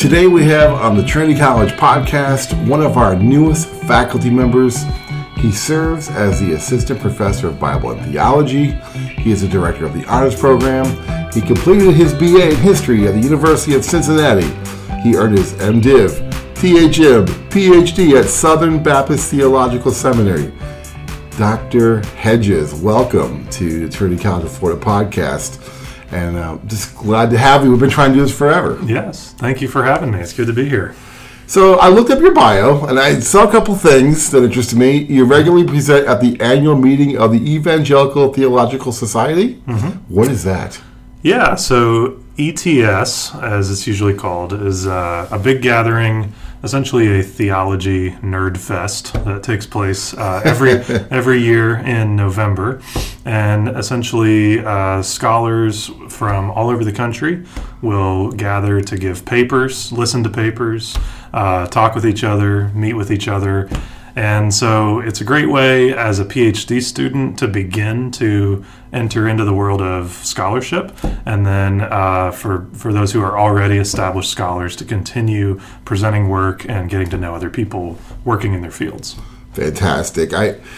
Today we have on the Trinity College podcast one of our newest faculty members. He serves as the Assistant Professor of Bible and Theology. He is the Director of the Honors Program. He completed his BA in History at the University of Cincinnati. He earned his MDiv, THM, PhD at Southern Baptist Theological Seminary. Dr. Hedges, welcome to the Trinity College of Florida podcast. And just glad to have you. We've been trying to do this forever. Yes, thank you for having me. It's good to be here. So I looked up your bio, and I saw a couple things that interested me. You regularly present at the annual meeting of the Evangelical Theological Society. Mm-hmm. What is that? Yeah, so ETS, as it's usually called, is a big gathering, essentially a theology nerd fest that takes place every year in November. And essentially, scholars from all over the country will gather to give papers, listen to papers, talk with each other, meet with each other. And so it's a great way as a PhD student to begin to enter into the world of scholarship, and then for those who are already established scholars to continue presenting work and getting to know other people working in their fields. Fantastic.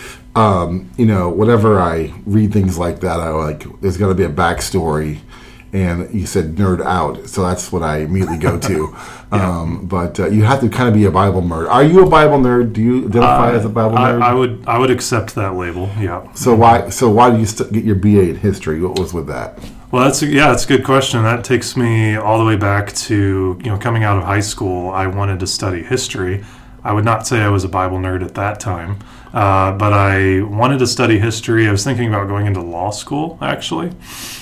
Whenever I read things like that, I like there's got to be a backstory. And you said nerd out, so that's what I immediately go to. Yeah. But you have to kind of be a Bible nerd. Are you a Bible nerd? Do you identify as a Bible nerd? I would accept that label. Yeah. So why did you get your BA in history? What was with that? Well, that's a good question. That takes me all the way back to coming out of high school. I wanted to study history. I would not say I was a Bible nerd at that time, but I wanted to study history. I was thinking about going into law school, actually.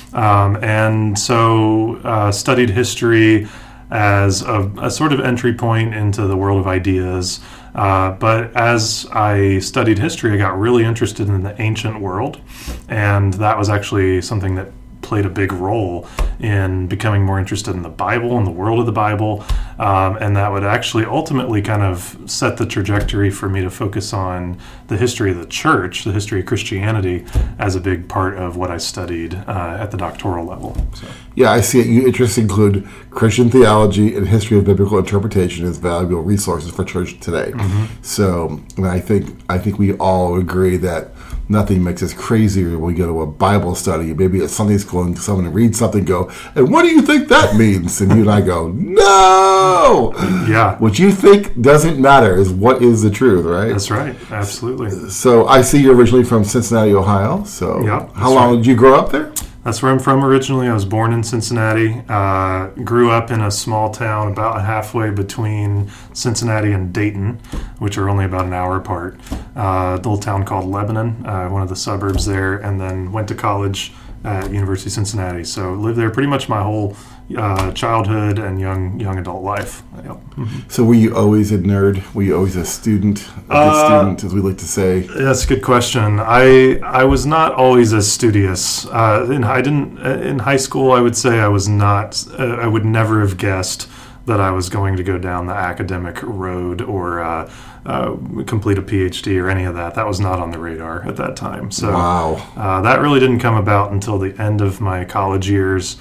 And so studied history as a sort of entry point into the world of ideas. But as I studied history, I got really interested in the ancient world. And that was actually something that played a big role in becoming more interested in the Bible and the world of the Bible. And that would actually ultimately kind of set the trajectory for me to focus on the history of the church, the history of Christianity, as a big part of what I studied at the doctoral level. So. Yeah, I see it. Your interests include Christian theology and history of biblical interpretation as valuable resources for church today. Mm-hmm. So I think we all agree that nothing makes us crazier when we go to a Bible study, maybe at Sunday school, and someone reads something and go, and what do you think that means? And you and I go, no! Yeah. What you think doesn't matter is what is the truth, right? That's right. Absolutely. So I see you're originally from Cincinnati, Ohio. So how long did you grow up there? That's where I'm from originally. I was born in Cincinnati, grew up in a small town about halfway between Cincinnati and Dayton, which are only about an hour apart. A little town called Lebanon, one of the suburbs there, and then went to college at University of Cincinnati. So lived there pretty much my whole childhood and young adult life. Yep. Mm-hmm. So were you always a nerd? Were you always a student? A good student, as we like to say? That's a good question. I was not always as studious. In high school, I would say I was not. I would never have guessed that I was going to go down the academic road or complete a PhD or any of that. That was not on the radar at that time. So wow. That really didn't come about until the end of my college years.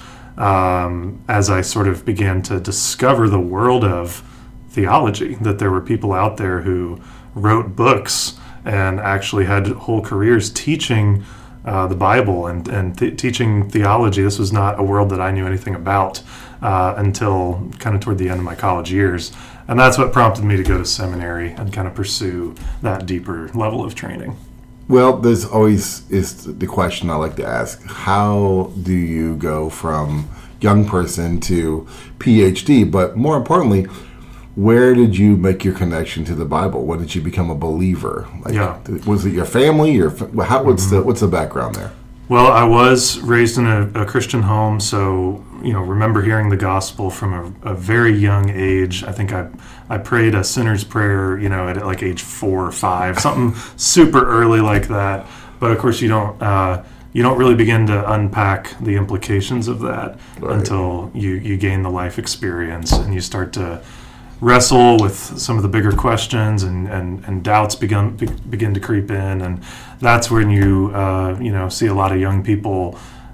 As I sort of began to discover the world of theology, that there were people out there who wrote books and actually had whole careers teaching the Bible and teaching theology. This was not a world that I knew anything about until kind of toward the end of my college years. And that's what prompted me to go to seminary and kind of pursue that deeper level of training. Well, there's always is the question I like to ask. How do you go from young person to PhD? But more importantly, where did you make your connection to the Bible? When did you become a believer? Was it your family? What's the background there? Well, I was raised in a Christian home, so remember hearing the gospel from a very young age. I think I prayed a sinner's prayer, at like age 4 or 5, something super early like that. But of course, you don't really begin to unpack the implications of that until you gain the life experience and you start to wrestle with some of the bigger questions and doubts begin to creep in, and that's when you see a lot of young people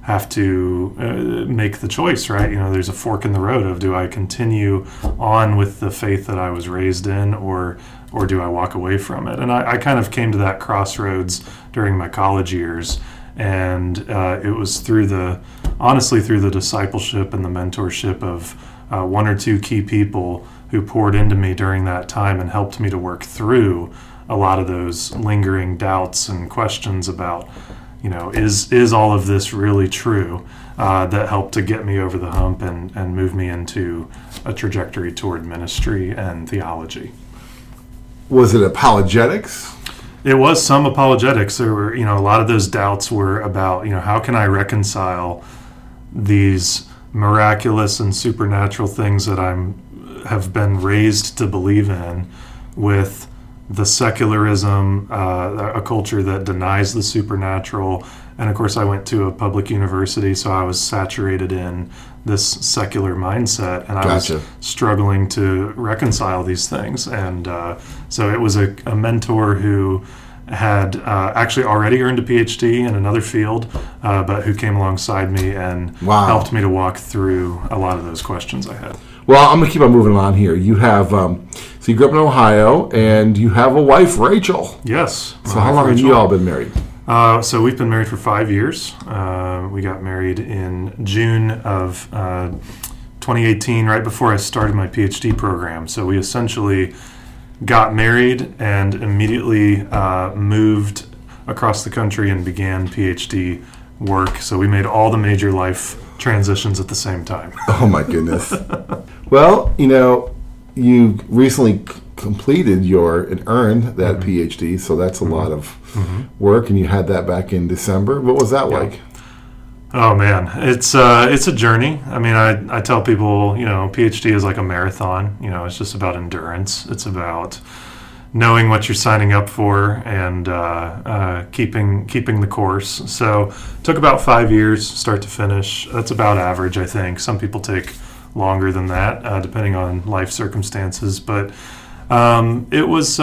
have to make the choice, right? There's a fork in the road of, do I continue on with the faith that I was raised in, or do I walk away from it? And I kind of came to that crossroads during my college years, and it was through the discipleship and the mentorship of one or two key people who poured into me during that time and helped me to work through a lot of those lingering doubts and questions about, is all of this really true, that helped to get me over the hump and move me into a trajectory toward ministry and theology. Was it apologetics? It was some apologetics. There were, a lot of those doubts were about, how can I reconcile these miraculous and supernatural things that have been raised to believe in with the secularism, a culture that denies the supernatural. And of course, I went to a public university, so I was saturated in this secular mindset, and I was struggling to reconcile these things. And so it was a mentor who had actually already earned a PhD in another field, but who came alongside me and helped me to walk through a lot of those questions I had. Well, I'm going to keep on moving on here. You have, so you grew up in Ohio, and you have a wife, Rachel. Yes. So how long have you all been married? So we've been married for 5 years. We got married in June of 2018, right before I started my PhD program. So we essentially got married and immediately moved across the country and began PhD work. So we made all the major life transitions at the same time. Oh my goodness. Well, you recently completed and earned that PhD, so that's a lot of work, and you had that back in December. What was that like? Oh man, it's a journey. I mean, I tell people, PhD is like a marathon. It's just about endurance. It's about knowing what you're signing up for and keeping the course. So it took about 5 years, start to finish. That's about average, I think. Some people take longer than that, depending on life circumstances. But it was,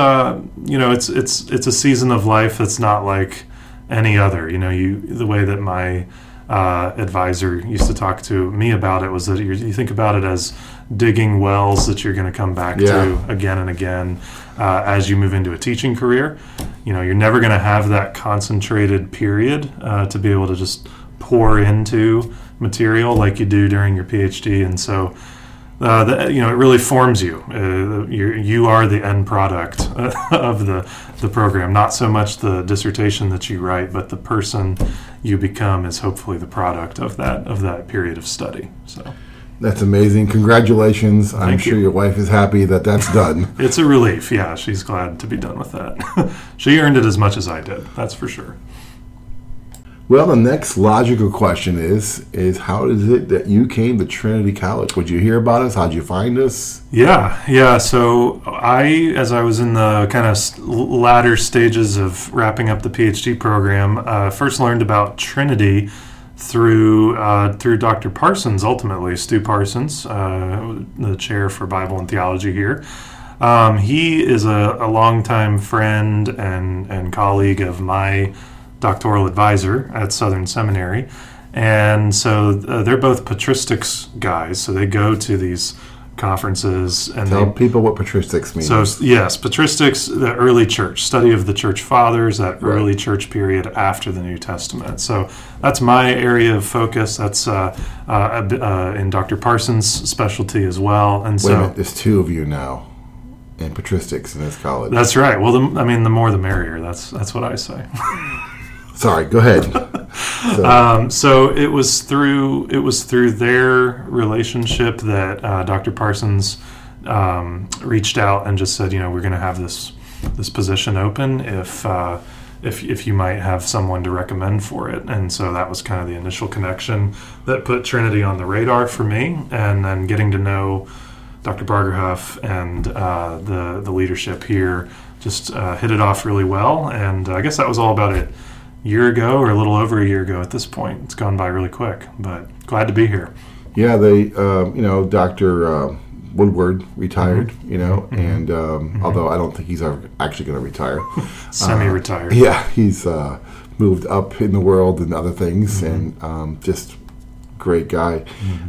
it's a season of life that's not like any other. The way that my advisor used to talk to me about it was that you think about it as digging wells that you're going to come back to again and again as you move into a teaching career. You're never going to have that concentrated period to be able to just pour into material like you do during your PhD, and so it really forms you. You are the end product of the program, not so much the dissertation that you write, but the person you become is hopefully the product of that period of study. So that's amazing. Congratulations. I'm sure your wife is happy that that's done. It's a relief. Yeah, she's glad to be done with that. She earned it as much as I did, that's for sure. Well, the next logical question is how is it that you came to Trinity College? Would you hear about us? How'd you find us? Yeah. So as I was in the kind of latter stages of wrapping up the PhD program, first learned about Trinity through Dr. Parsons, ultimately, Stu Parsons, the chair for Bible and Theology here. He is a longtime friend and colleague of my doctoral advisor at Southern Seminary, and so they're both patristics guys, so they go to these conferences and tell people what patristics means. So yes, patristics, the early church, study of the church fathers, that early church period after the New Testament. So that's my area of focus. That's in Dr. Parsons' specialty as well. And wait a minute, there's two of you now in patristics in this college. That's right. Well, the more the merrier. That's what I say. Sorry, go ahead. So it was through their relationship that Dr. Parsons reached out and just said, we're going to have this position open if you might have someone to recommend for it. And so that was kind of the initial connection that put Trinity on the radar for me, and then getting to know Dr. Bargerhoff and the leadership here just hit it off really well. And I guess that was all about a year ago, or a little over a year ago at this point. It's gone by really quick, but glad to be here. Yeah, they, Dr. Woodward retired, and although I don't think he's ever actually going to retire. Semi-retired. Yeah, he's moved up in the world and other things, and just great guy.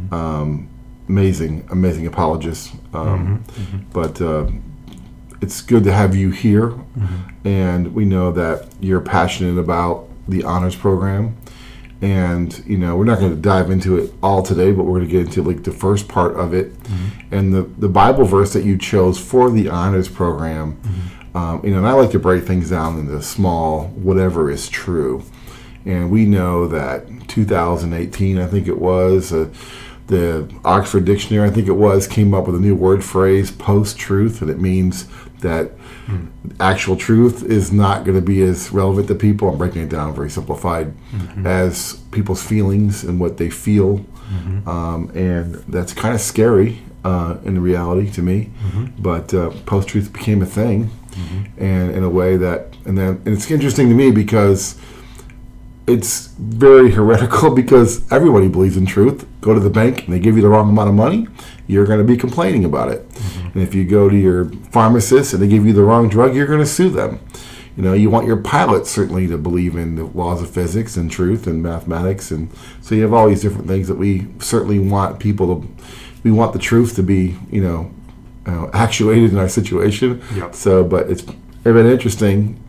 Amazing apologist. But it's good to have you here, and we know that you're passionate about the honors program. And, we're not going to dive into it all today, but we're going to get into the first part of it. And the Bible verse that you chose for the honors program, and I like to break things down into small, whatever is true. And we know that 2018, I think it was, the Oxford Dictionary, I think it was, came up with a new word phrase, post-truth, and it means that actual truth is not going to be as relevant to people. I'm breaking it down very simplified, as people's feelings and what they feel. And that's kind of scary in reality to me. But post-truth became a thing, and in a way that, and it's interesting to me because it's very heretical, because everybody believes in truth. Go to the bank and they give you the wrong amount of money, you're going to be complaining about it. And if you go to your pharmacist and they give you the wrong drug, you're going to sue them. You want your pilots certainly to believe in the laws of physics and truth and mathematics, and so you have all these different things that we certainly want people to. We want the truth to be, actuated in our situation. Yep. So, but it's been interesting.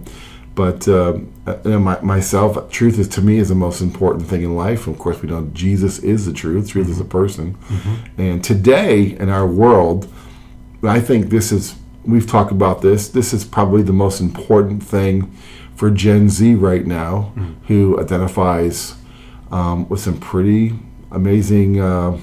Myself, truth is, to me, is the most important thing in life. Of course, we know Jesus is the truth. Truth is a person. And today in our world, I think we've talked about this. This is probably the most important thing for Gen Z right now, who identifies with some pretty amazing,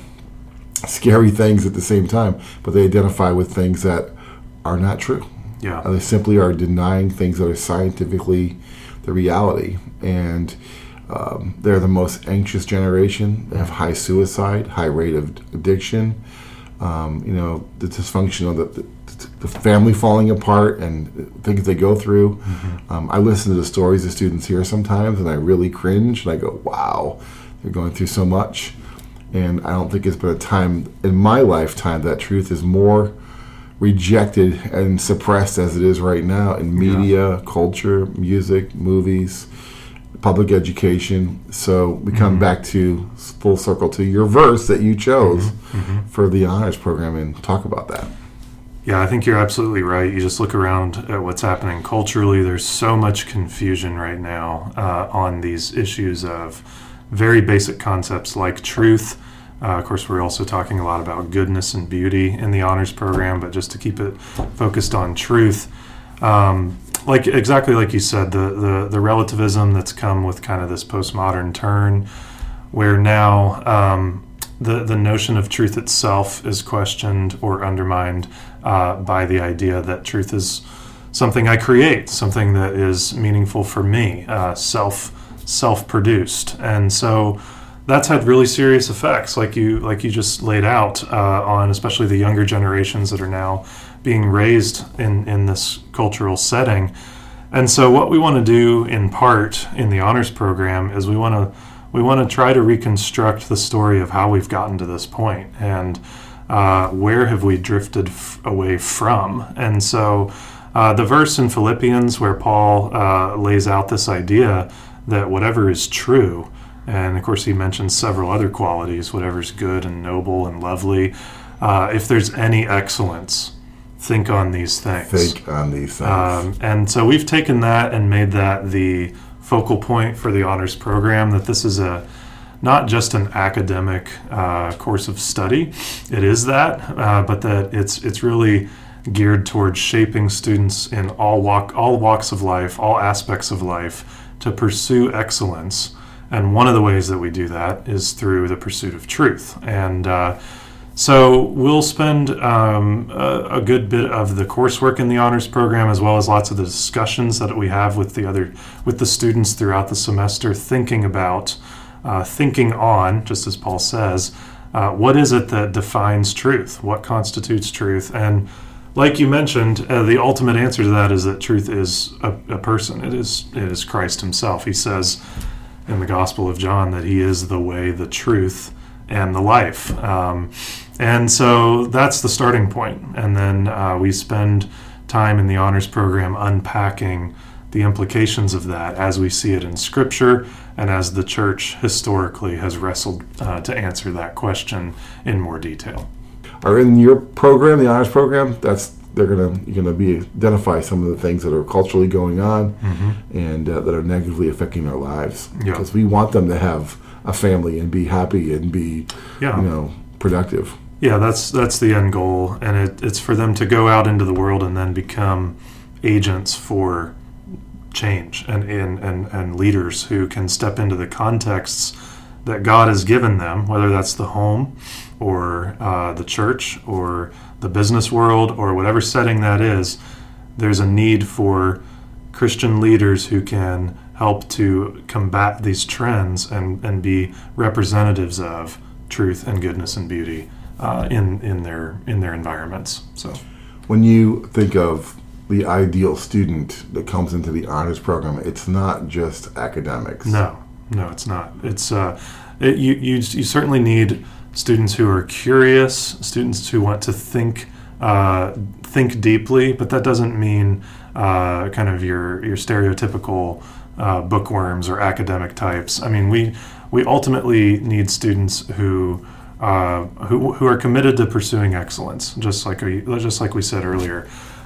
scary things at the same time, but they identify with things that are not true. Yeah. They simply are denying things that are scientifically the reality. And they're the most anxious generation. They have high suicide, high rate of addiction, the dysfunction of the family falling apart and things they go through. I listen to the stories the students hear sometimes, and I really cringe, and I go, wow, they're going through so much. And I don't think it's been a time in my lifetime that truth is more rejected and suppressed as it is right now in media, culture, music, movies, public education. So we come back to full circle to your verse that you chose for the honors program, and talk about that. Yeah, I think you're absolutely right. You just look around at what's happening culturally. There's so much confusion right now on these issues of very basic concepts like truth. Of course, we're also talking a lot about goodness and beauty in the honors program, but just to keep it focused on truth, exactly like you said, the relativism that's come with kind of this postmodern turn, where now the notion of truth itself is questioned or undermined by the idea that truth is something I create, something that is meaningful for me, self-produced, and so that's had really serious effects, like you just laid out, on especially the younger generations that are now being raised in this cultural setting. And so what we want to do in part in the honors program is we want to try to reconstruct the story of how we've gotten to this point, and where have we drifted away from. And so the verse in Philippians where Paul lays out this idea that whatever is true, and of course he mentions several other qualities, whatever's good and noble and lovely, if there's any excellence, think on these things. And so we've taken that and made that the focal point for the honors program, that this is not just an academic course of study. It is that, but that it's really geared towards shaping students in all walks of life, all aspects of life, to pursue excellence. And one of the ways that we do that is through the pursuit of truth. And so we'll spend a good bit of the coursework in the honors program, as well as lots of the discussions that we have with the students throughout the semester, thinking on, just as Paul says, what is it that defines truth? What constitutes truth? And like you mentioned, the ultimate answer to that is that truth is a person. It is Christ himself. He says in the Gospel of John that he is the way, the truth, and the life. And so that's the starting point. And then we spend time in the honors program unpacking the implications of that as we see it in Scripture and as the church historically has wrestled to answer that question in more detail. Are in your program, the honors program, you're gonna be identify some of the things that are culturally going on and that are negatively affecting our lives, because we want them to have a family and be happy and be productive. Yeah, that's the end goal, and it's for them to go out into the world and then become agents for change and leaders who can step into the contexts that God has given them, whether that's the home or the church or the business world or whatever setting that is. There's a need for Christian leaders who can help to combat these trends and be representatives of truth and goodness and beauty in their environments. So, when you think of the ideal student that comes into the honors program, it's not just academics. No, it's not. It's you certainly need students who are curious, students who want to think deeply, but that doesn't mean kind of your stereotypical bookworms or academic types. I mean, we ultimately need students who are committed to pursuing excellence, just like we said earlier,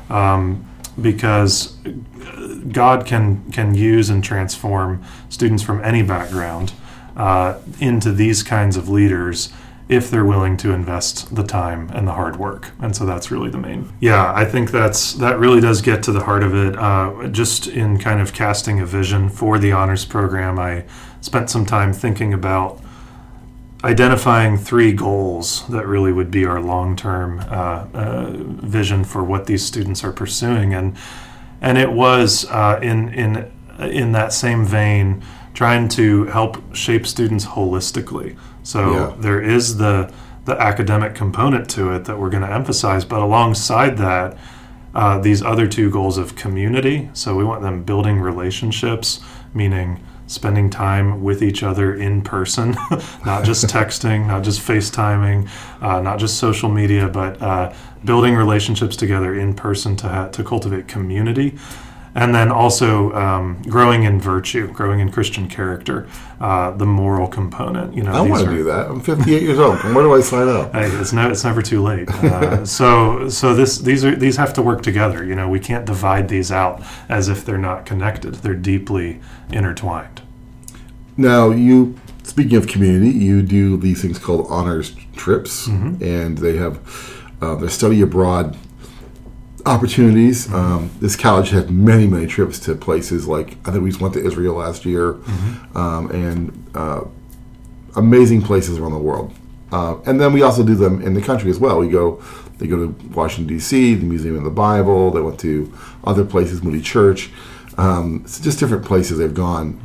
because God can use and transform students from any background into these kinds of leaders if they're willing to invest the time and the hard work. And so that's really the main. Yeah, I think that really does get to the heart of it. Just in kind of casting a vision for the honors program, I spent some time thinking about identifying 3 goals that really would be our long-term vision for what these students are pursuing. And it was in that same vein, trying to help shape students holistically. So there is the academic component to it that we're going to emphasize, but alongside that, these other 2 goals of community. So we want them building relationships, meaning spending time with each other in person, not just texting, not just FaceTiming, not just social media, but building relationships together in person to cultivate community. And then also growing in virtue, growing in Christian character, the moral component. I want to do that. I'm 58 years old. Where do I sign up? Hey, it's never too late. So these have to work together. We can't divide these out as if they're not connected. They're deeply intertwined. Now, speaking of community, you do these things called honors trips, and they have their study abroad opportunities. This college had many, many trips to places like, I think we just went to Israel last year, and amazing places around the world. And then we also do them in the country as well. They go to Washington, D.C., the Museum of the Bible. They went to other places, Moody Church. It's just different places they've gone.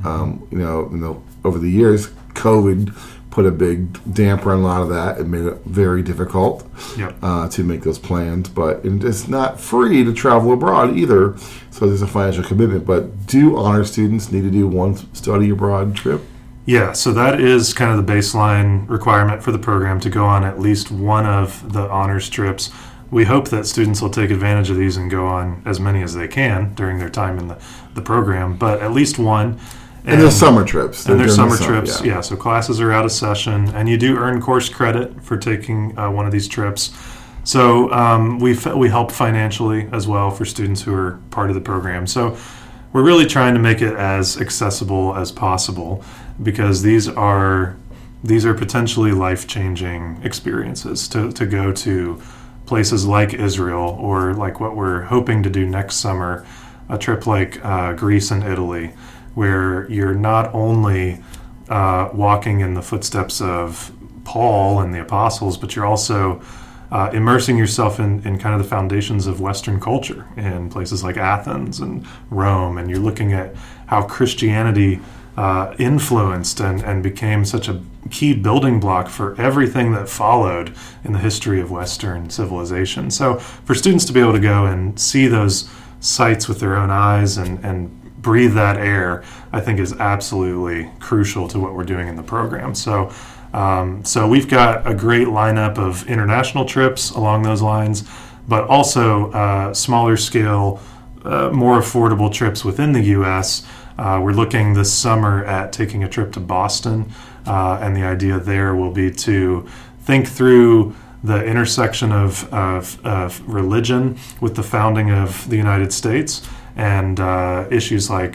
Over the years, COVID put a big damper on a lot of that. It made it very difficult to make those plans. But it's not free to travel abroad either, so there's a financial commitment. But do honor students need to do one study abroad trip? Yeah, so that is kind of the baseline requirement for the program, to go on at least one of the honors trips. We hope that students will take advantage of these and go on as many as they can during their time in the program, but at least one. And there's summer trips. And there's summer trips, yeah. So classes are out of session, and you do earn course credit for taking one of these trips. So we help financially as well for students who are part of the program. So we're really trying to make it as accessible as possible, because these are potentially life-changing experiences to go to places like Israel, or like what we're hoping to do next summer, a trip like Greece and Italy, where you're not only walking in the footsteps of Paul and the apostles, but you're also immersing yourself in kind of the foundations of Western culture in places like Athens and Rome, and you're looking at how Christianity influenced and became such a key building block for everything that followed in the history of Western civilization. So for students to be able to go and see those sites with their own eyes and breathe that air, I think is absolutely crucial to what we're doing in the program. So we've got a great lineup of international trips along those lines, but also smaller scale more affordable trips within the U.S., we're looking this summer at taking a trip to Boston, and the idea there will be to think through the intersection of religion with the founding of the United States, and issues like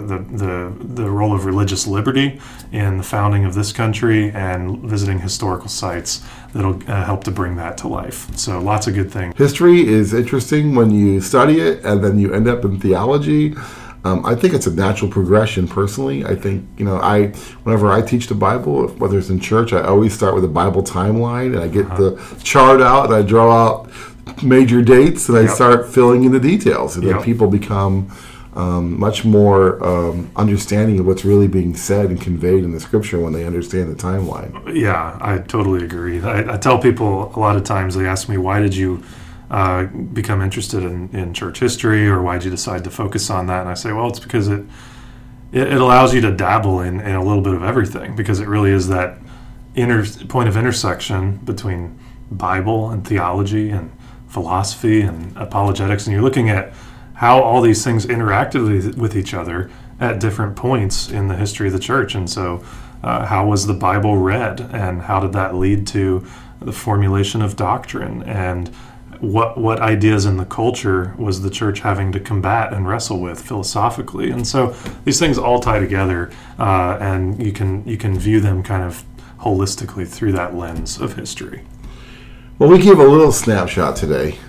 the role of religious liberty in the founding of this country, and visiting historical sites that'll help to bring that to life. So lots of good things. History is interesting when you study it, and then you end up in theology. I think it's a natural progression personally. I think, whenever I teach the Bible, whether it's in church, I always start with a Bible timeline, and I get the chart out, and I draw out major dates, and I start filling in the details. And then people become much more understanding of what's really being said and conveyed in the Scripture when they understand the timeline. Yeah, I totally agree. I tell people a lot of times, they ask me, why did you become interested in church history, or why did you decide to focus on that? And I say, well, it's because it allows you to dabble in a little bit of everything, because it really is that point of intersection between Bible and theology and philosophy and apologetics, and you're looking at how all these things interacted with each other at different points in the history of the church. And so how was the Bible read, and how did that lead to the formulation of doctrine, and what ideas in the culture was the church having to combat and wrestle with philosophically. And so these things all tie together, and you can view them kind of holistically through that lens of history. Well, we gave a little snapshot today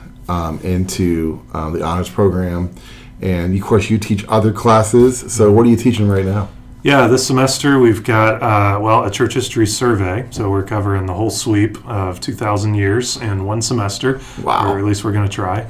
into the honors program, and of course you teach other classes. So what are you teaching right now? Yeah, this semester we've got, a church history survey. So we're covering the whole sweep of 2,000 years in one semester. Wow. Or at least we're going to try.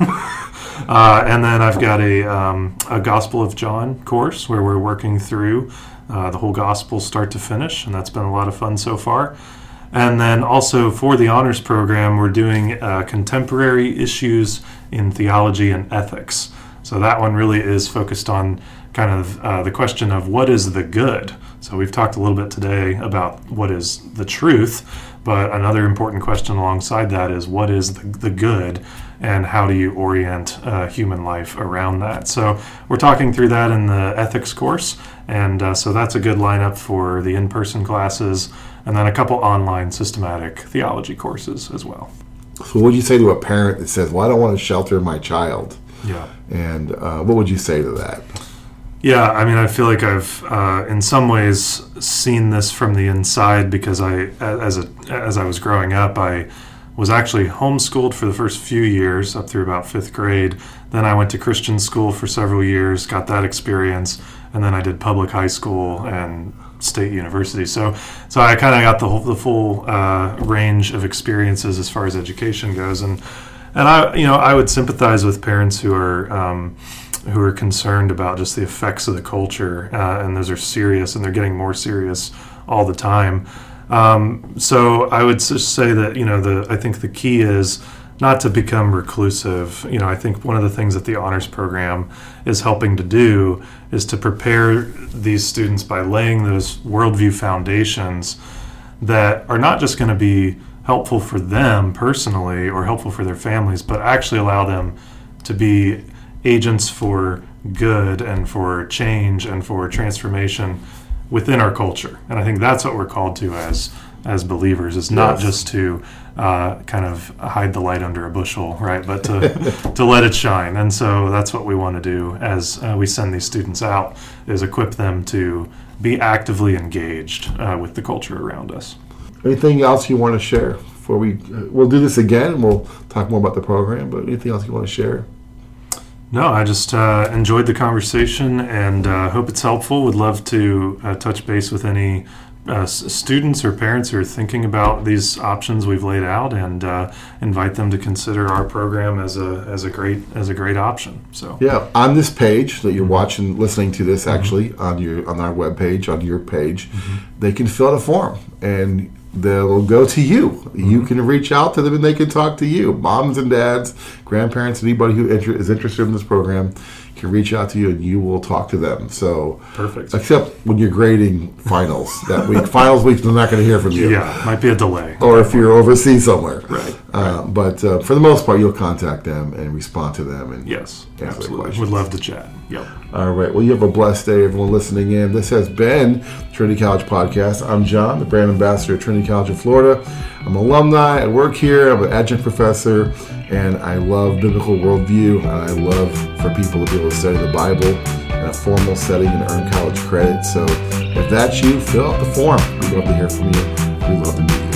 And then I've got a Gospel of John course where we're working through the whole gospel start to finish, and that's been a lot of fun so far. And then also for the honors program, we're doing contemporary issues in theology and ethics. So that one really is focused on kind of the question of what is the good. So we've talked a little bit today about what is the truth, but another important question alongside that is what is the good, and how do you orient human life around that? So we're talking through that in the ethics course, and so that's a good lineup for the in-person classes, and then a couple online systematic theology courses as well. So what would you say to a parent that says, well, I don't want to shelter my child? Yeah. And what would you say to that? Yeah, I mean, I feel like I've, in some ways, seen this from the inside, because as I was growing up, I was actually homeschooled for the first few years, up through about 5th grade. Then I went to Christian school for several years, got that experience, and then I did public high school and state university. So I kind of got the full range of experiences as far as education goes, and I would sympathize with parents who are concerned about just the effects of the culture, and those are serious, and they're getting more serious all the time. So I would just say that I think the key is not to become reclusive. I think one of the things that the honors program is helping to do is to prepare these students by laying those worldview foundations that are not just going to be helpful for them personally or helpful for their families, but actually allow them to be agents for good and for change and for transformation within our culture. And I think that's what we're called to as believers, is not just to kind of hide the light under a bushel, right? But to let it shine. And so that's what we want to do as we send these students out, is equip them to be actively engaged with the culture around us. Anything else you want to share before we'll do this again, and we'll talk more about the program, but anything else you want to share? No, I just enjoyed the conversation, and hope it's helpful. Would love to touch base with any students or parents who are thinking about these options we've laid out, and invite them to consider our program as a great option. So yeah, on this page that you're watching, listening to this, actually on our webpage, on your page, they can fill out a form, and they'll go to you. You can reach out to them, and they can talk to you. Moms and dads, grandparents, anybody who is interested in this program can reach out to you, and you will talk to them. So perfect. Except when you're grading finals that week. Finals week, they're not going to hear from you. Yeah, might be a delay. Or if you're overseas somewhere. Right. But for the most part, you'll contact them and respond to them and yes, answer their absolutely. questions. Would love to chat. Yep. All right. Well, you have a blessed day, everyone listening in. This has been Trinity College Podcast. I'm John, the brand ambassador at Trinity College of Florida. I'm an alumni. I work here. I'm an adjunct professor, and I love biblical worldview, and I love for people to be able to study the Bible in a formal setting and earn college credit. So if that's you, fill out the form. We'd love to hear from you. We'd love to meet you.